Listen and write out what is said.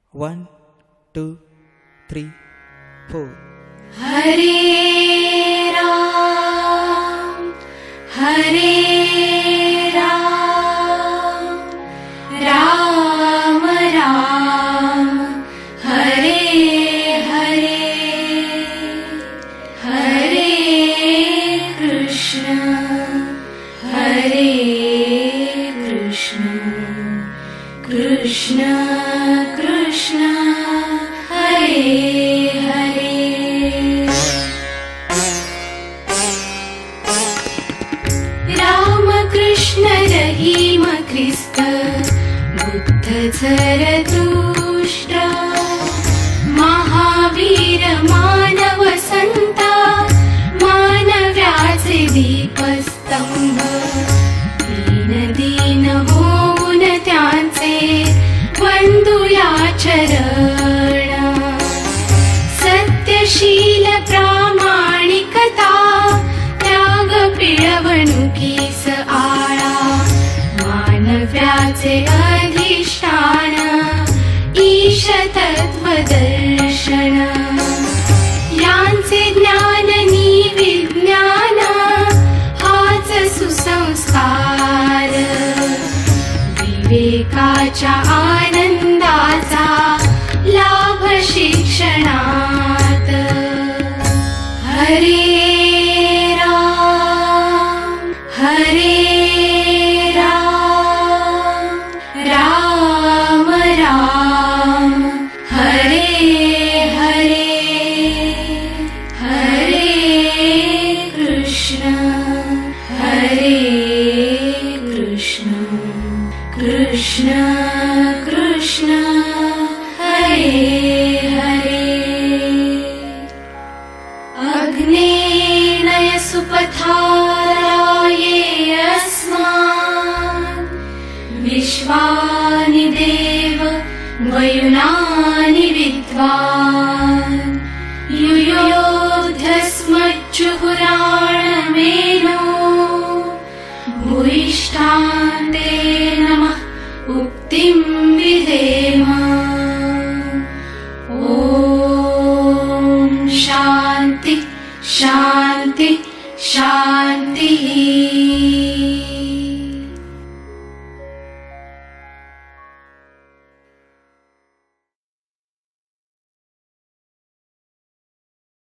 1, 2, 3, 4. हरे राम राम राम हरे हरे हरे कृष्ण कृष्ण कृष्ण हरे हरे. राम कृष्ण रहीम ख्रिस्त बुद्ध झरतुष्ट्र महावीर मानव संता मानव्याचे दीपस्तंभ दीन दीन होऊन त्यांचे वंदुया चरण सत्यशील प्रामाणिकता त्याग पिळवणुकीस आळा मानव्याचे अधिष्ठान ईश तत्वदर्शन यांचे ज्ञान नि विज्ञान हाच सुसंस्कार विवेकाच्या आनंदाचा लाभ शिक्षणात. हरे राम राम राम हरे हरे हरे कृष्ण कृष्ण कृष्ण हरे हरे. अग्नेनय सुपथाराये अस्मान् विश्वानि देव वयुनानि विद्वान् युयोधस्मज्जुहुराणमेनो भूयिष्ठान् ते नमः उक्तिं विधेम. ॐ शान्ति शान्ति शान्तिः.